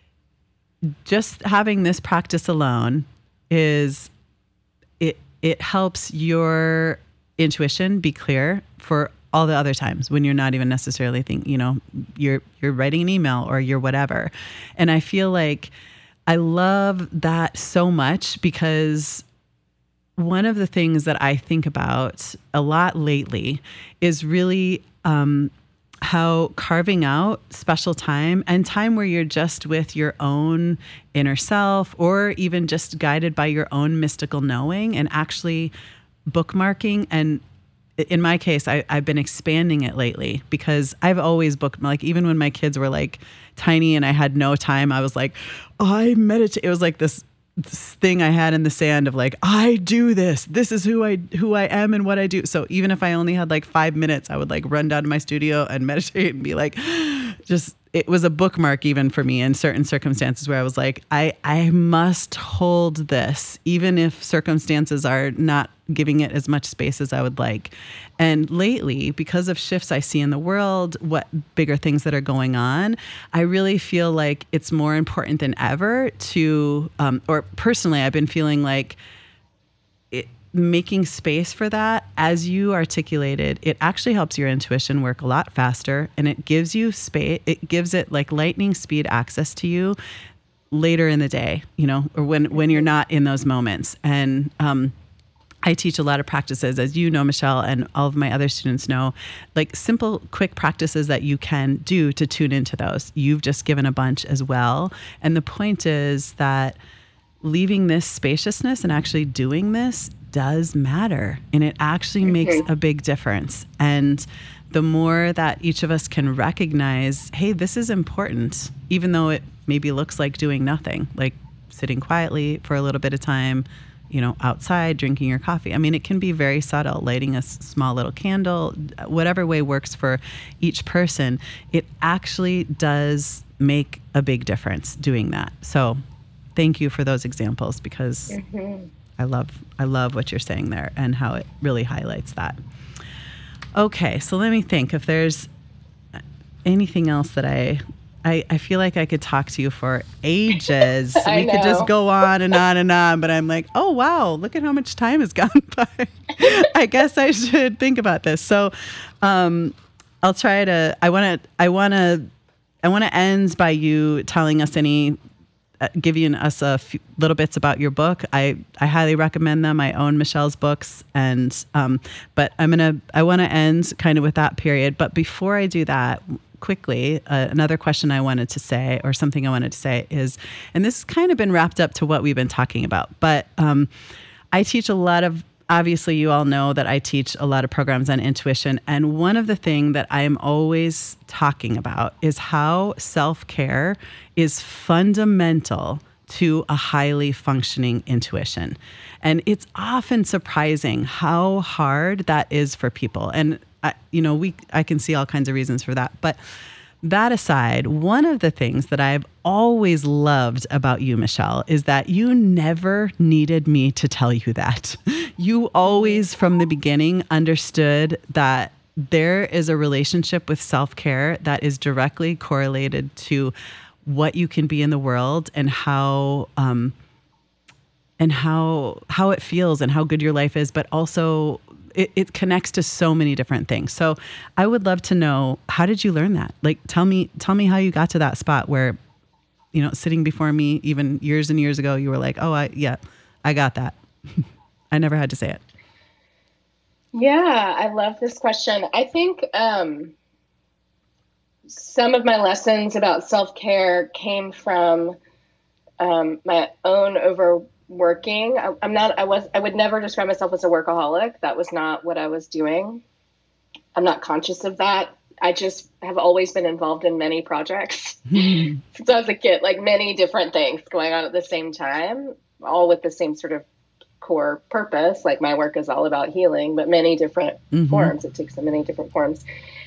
just having this practice alone is it it helps your intuition be clear for all the other times when you're not even necessarily thinking, you know, you're you're writing an email or you're whatever. And I feel like I love that so much because one of the things that I think about a lot lately is really um, how carving out special time and time where you're just with your own inner self or even just guided by your own mystical knowing and actually bookmarking. And in my case, I, I've been expanding it lately because I've always booked, like even when my kids were like tiny and I had no time, I was like, oh, I meditate. It was like this, this thing I had in the sand of like, I do this. This is who I who I am and what I do. So even if I only had like five minutes, I would like run down to my studio and meditate and be like, just, it was a bookmark even for me in certain circumstances where I was like, I, I must hold this, even if circumstances are not giving it as much space as I would like. And lately, because of shifts I see in the world, what bigger things that are going on, I really feel like it's more important than ever to, um, or personally, I've been feeling like it, making space for that, as you articulated, it actually helps your intuition work a lot faster and it gives you space. It gives it like lightning speed access to you later in the day, you know, or when, when you're not in those moments. And, um, I teach a lot of practices, as you know, Michelle, and all of my other students know, like simple, quick practices that you can do to tune into those. You've just given a bunch as well. And the point is that leaving this spaciousness and actually doing this does matter. And it actually mm-hmm. makes a big difference. And the more that each of us can recognize, hey, this is important, even though it maybe looks like doing nothing, like sitting quietly for a little bit of time, you know, outside, drinking your coffee. I mean, it can be very subtle, lighting a s- small little candle, whatever way works for each person. It actually does make a big difference doing that. So thank you for those examples because mm-hmm. I love, I love what you're saying there and how it really highlights that. Okay. So let me think if there's anything else that I, I, I feel like I could talk to you for ages. I we know. could just go on and on and on, but I'm like, oh, wow, look at how much time has gone by. I guess I should think about this. So um, I'll try to, I want to, I want to, I want to end by you telling us any, uh, giving us a few little bits about your book. I, I highly recommend them. I own Michelle's books and, um, but I'm going to, I want to end kind of with that period. But before I do that, quickly, uh, another question I wanted to say, or something I wanted to say is, and this has kind of been wrapped up to what we've been talking about, but um, I teach a lot of, obviously you all know that I teach a lot of programs on intuition. And one of the things that I'm always talking about is how self-care is fundamental to a highly functioning intuition. And it's often surprising how hard that is for people. And I, you know, we I can see all kinds of reasons for that. But that aside, one of the things that I've always loved about you, Michelle, is that you never needed me to tell you that. You always, from the beginning, understood that there is a relationship with self-care that is directly correlated to what you can be in the world and how um, and how how it feels and how good your life is, but also it, it connects to so many different things. So I would love to know, how did you learn that? Like, tell me, tell me how you got to that spot where, you know, sitting before me, even years and years ago, you were like, oh, I, yeah, I got that. I never had to say it. Yeah, I love this question. I think um, some of my lessons about self-care came from um, my own overworking. I, I'm not, I was, I would never describe myself as a workaholic. That was not what I was doing. I'm not conscious of that. I just have always been involved in many projects since I was a kid, like many different things going on at the same time, all with the same sort of core purpose. Like my work is all about healing, but many different mm-hmm. forms. It takes so many different forms.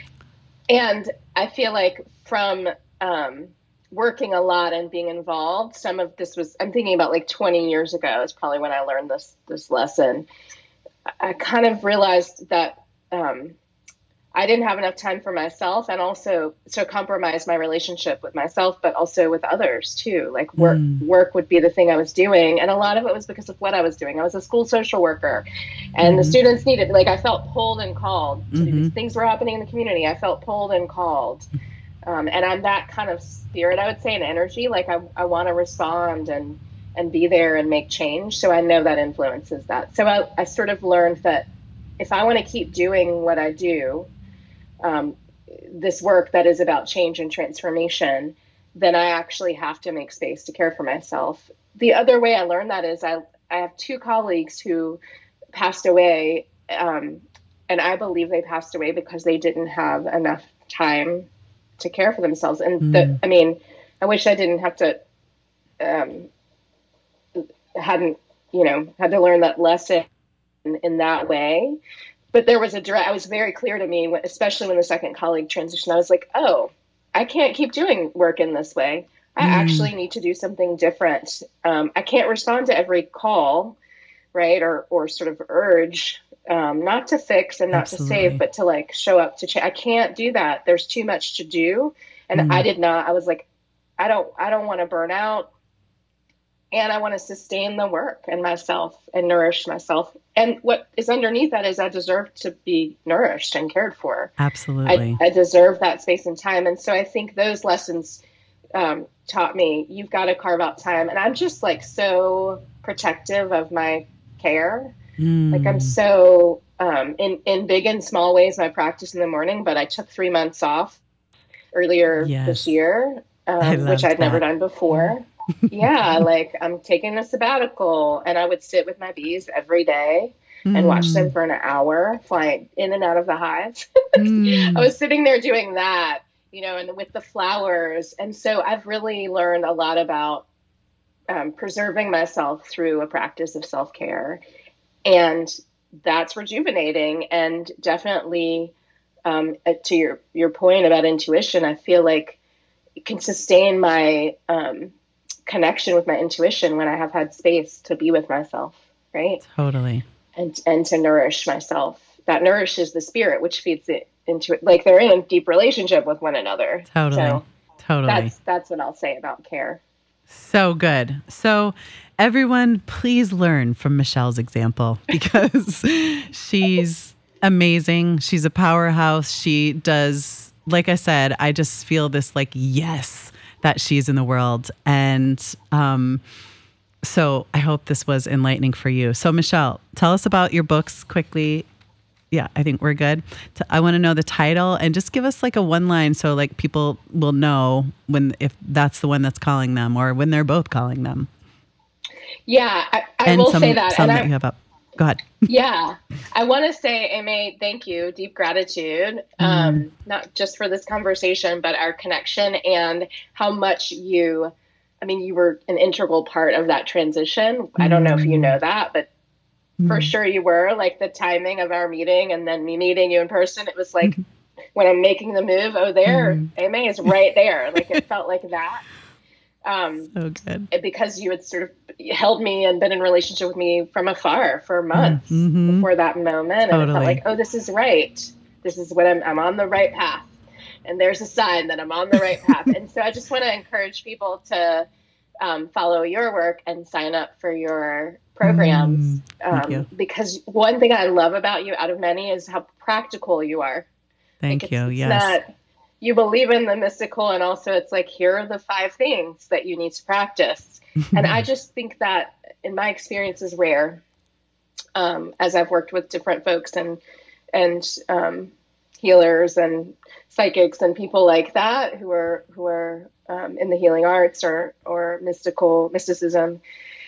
And I feel like from um, working a lot and being involved, some of this was, I'm thinking about like twenty years ago is probably when I learned this, this lesson. I kind of realized that um, I didn't have enough time for myself, and also so compromised my relationship with myself, but also with others too. Like work, mm. work would be the thing I was doing. And a lot of it was because of what I was doing. I was a school social worker, and mm-hmm. the students needed, like I felt pulled and called to mm-hmm. do these things were happening in the community. I felt pulled and called. Um, and I'm that kind of spirit, I would say, an energy. Like I, I want to respond and, and be there and make change. So I know that influences that. So I, I sort of learned that if I want to keep doing what I do, Um, this work that is about change and transformation, then I actually have to make space to care for myself. The other way I learned that is I, I have two colleagues who passed away, um, and I believe they passed away because they didn't have enough time to care for themselves. And mm. the, I mean, I wish I didn't have to, um, hadn't, you know, had to learn that lesson in, in that way. But there was a direct, it was very clear to me, especially when the second colleague transitioned, I was like, oh, I can't keep doing work in this way. I mm. actually need to do something different. Um, I can't respond to every call, right? Or, or sort of urge, um, not to fix and not Absolutely. to save, but to like show up to change. I can't do that. There's too much to do. And mm. I did not, I was like, I don't, I don't want to burn out. And I want to sustain the work and myself and nourish myself. And what is underneath that is I deserve to be nourished and cared for. Absolutely. I, I deserve that space and time. And so I think those lessons um, taught me, you've got to carve out time. And I'm just like so protective of my care. Mm. Like I'm so um, in, in big and small ways, my practice in the morning, but I took three months off earlier yes. this year, um, which I'd that. never done before. yeah, like I'm taking a sabbatical, and I would sit with my bees every day mm. and watch them for an hour, flying in and out of the hives. mm. I was sitting there doing that, you know, and with the flowers. And so I've really learned a lot about um, preserving myself through a practice of self-care. And that's rejuvenating. And definitely um, to your, your point about intuition, I feel like it can sustain my um, connection with my intuition when I have had space to be with myself, right? Totally. And and to nourish myself. That nourishes the spirit, which feeds it into it. Like they're in a deep relationship with one another. Totally. So totally. That's that's what I'll say about care. So good. So everyone, please learn from Michelle's example, because she's amazing. She's a powerhouse. She does, like I said, I just feel this like, yes, that she's in the world. And um, so I hope this was enlightening for you. So Michelle, tell us about your books quickly. Yeah, I think we're good. I want to know the title, and just give us like a one line so like people will know when, if that's the one that's calling them or when they're both calling them. Yeah, I, I will some, say that. Some and that I, you have up. Go ahead. Yeah, I want to say, Amy, thank you. Deep gratitude, um, mm. not just for this conversation, but our connection and how much you, I mean, you were an integral part of that transition. Mm. I don't know if you know that, but mm. for sure you were. Like the timing of our meeting and then me meeting you in person, it was like when I'm making the move, oh, there, mm. Amy is right there. Like it felt like that. Um, so good. Because you had sort of held me and been in relationship with me from afar for months mm-hmm. before that moment. Totally. And it felt like, oh, this is right. this is what I'm, I'm on the right path. And there's a sign that I'm on the right path. And so I just want to encourage people to um, follow your work and sign up for your programs. Mm, um, because one thing I love about you out of many is how practical you are. Thank like you. It's yes. Not, you believe in the mystical, and also it's like, here are the five things that you need to practice. And I just think that in my experience is rare. Um, as I've worked with different folks and, and, um, healers and psychics and people like that who are, who are, um, in the healing arts or, or mystical mysticism,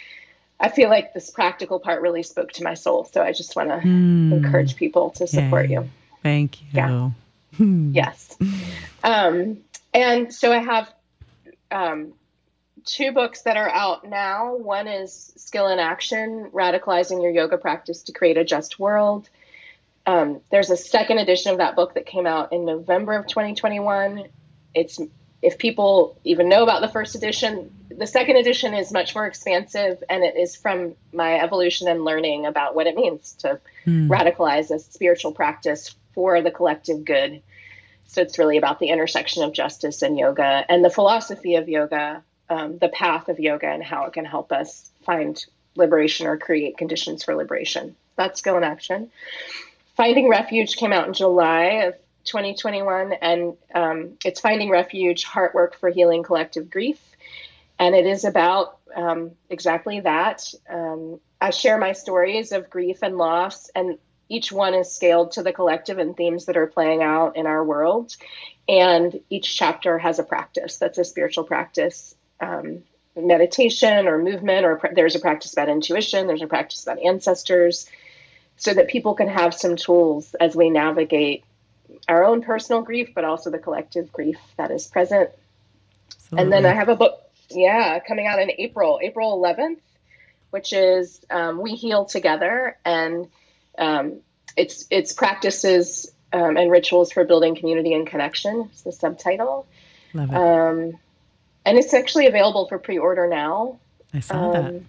I feel like this practical part really spoke to my soul. So I just want to mm. encourage people to support Yay. you. Thank you. Yeah. Yes. Um, and so I have, um, two books that are out now. One is Skill in Action, Radicalizing Your Yoga Practice to Create a Just World. Um, there's a second edition of that book that came out in November of twenty twenty-one. It's, if people even know about the first edition, the second edition is much more expansive, and it is from my evolution and learning about what it means to mm. radicalize a spiritual practice for the collective good. So it's really about the intersection of justice and yoga and the philosophy of yoga, um, the path of yoga, and how it can help us find liberation or create conditions for liberation. That's Skill in Action. Finding Refuge came out in July of twenty twenty-one, and um, it's Finding Refuge, Heart Work for Healing Collective Grief. And it is about um, exactly that. Um, I share my stories of grief and loss, and each one is scaled to the collective and themes that are playing out in our world. And each chapter has a practice that's a spiritual practice, um, meditation or movement, or pr- there's a practice about intuition, there's a practice about ancestors, so that people can have some tools as we navigate our own personal grief, but also the collective grief that is present. Absolutely. And then I have a book, yeah, coming out in April, April eleventh, which is um, We Heal Together. And um, it's it's practices um, and rituals for building community and connection. It's the subtitle. Love it. Um, and it's actually available for pre-order now. I saw um, that.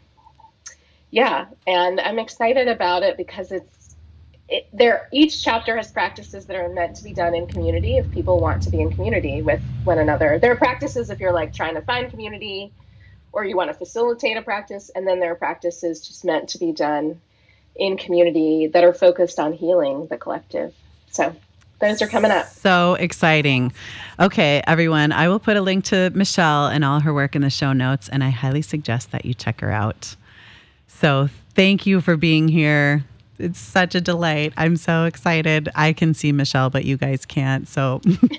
Yeah, and I'm excited about it because it's it, there. Each chapter has practices that are meant to be done in community if people want to be in community with one another. There are practices if you're like trying to find community or you want to facilitate a practice, and then there are practices just meant to be done in community that are focused on healing the collective. So those are coming up. So exciting. Okay, everyone, I will put a link to Michelle and all her work in the show notes, and I highly suggest that you check her out. So thank you for being here. It's such a delight. I'm so excited. I can see Michelle, but you guys can't. So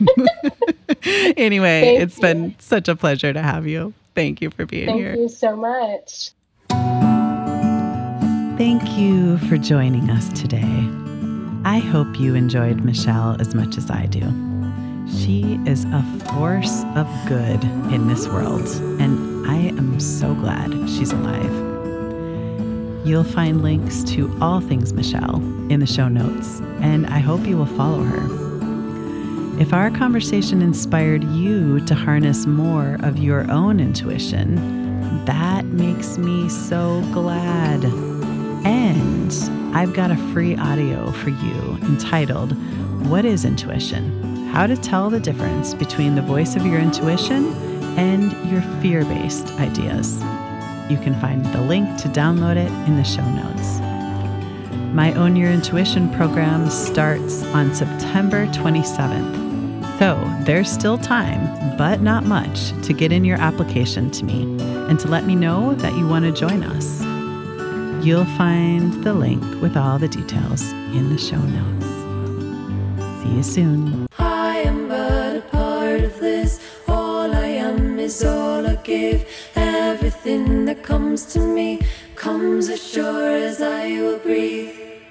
anyway, thank it's you. Been such a pleasure to have you. Thank you for being thank here. Thank you so much. Thank you for joining us today. I hope you enjoyed Michelle as much as I do. She is a force of good in this world, and I am so glad she's alive. You'll find links to all things Michelle in the show notes, and I hope you will follow her. If our conversation inspired you to harness more of your own intuition, that makes me so glad. And I've got a free audio for you entitled, What is Intuition? How to Tell the Difference Between the Voice of Your Intuition and Your Fear-Based Ideas. You can find the link to download it in the show notes. My Own Your Intuition program starts on September twenty-seventh. So there's still time, but not much, to get in your application to me and to let me know that you want to join us. You'll find the link with all the details in the show notes. See you soon. I am but a part of this. All I am is all I give. Everything that comes to me comes as sure as I will breathe.